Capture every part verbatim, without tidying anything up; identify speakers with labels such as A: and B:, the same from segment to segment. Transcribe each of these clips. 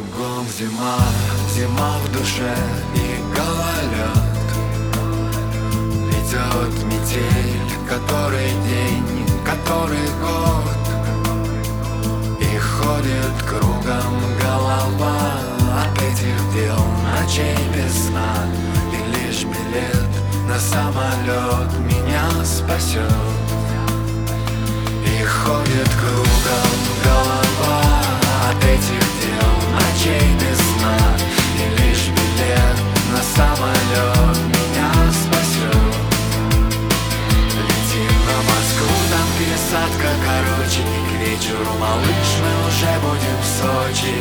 A: Кругом зима, зима в душе и гололед. Идет метель, который день, который год. И ходит кругом голова от этих дел, ночей без сна. И лишь билет на самолет меня спасет. И ходит кругом голова от этих дел, ночей без сна. И лишь билет на самолет меня спасет. Летим на Москву, там пересадка короче. И к вечеру, малыш, мы уже будем в Сочи.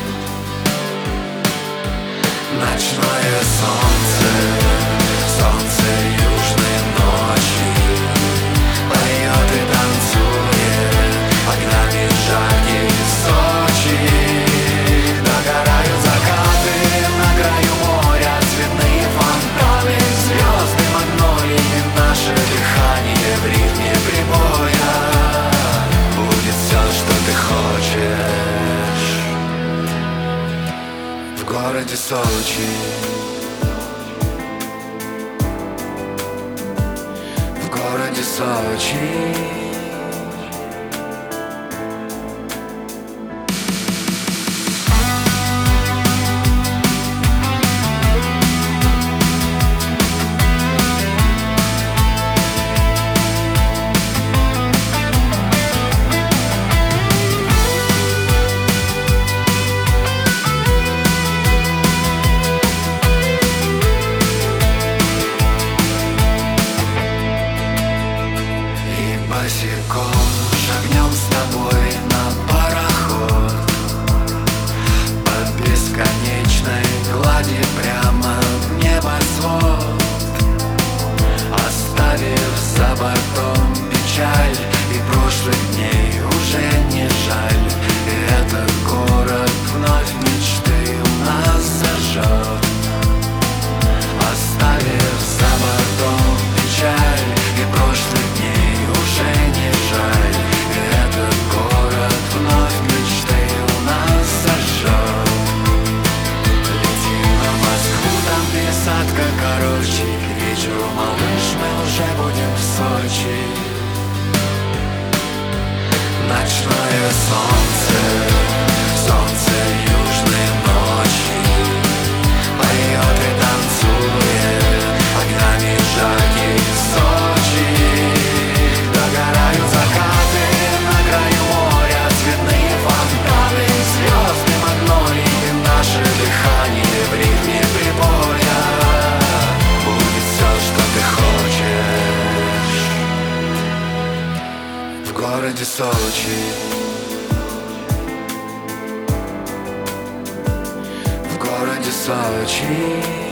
A: Ночное солнце, солнце южной ночи поет и танцует огнями жарких Сочи. Догорают закаты на краю моря, цветные фонтаны, звезды, магнолии. Наше дыхание в ритме прибоя. Будет все, что ты хочешь в городе Сочи. В городе Сочи. Босиком шагнем с тобой на пароход по бесконечной глади прямо в небосвод, оставив за бортом печаль и прошлых дней уже не жаль. И этот город вновь мечты у нас зажжет, оставив за бортом печаль и прошлых дней уже не жаль. И этот город вновь мечты у нас зажжет. Летим на Москву, там пересадка короче. К вечеру, малыш, мы уже будем в Сочи. Ночное солнце, солнце южной ночи поет и танцует огнями жарких Сочи. Догорают закаты на краю моря, цветные фонтаны, звезды, магнолии. Наше дыхание в ритме прибоя. Будет все, что ты хочешь в городе Сочи. В городе Сочи.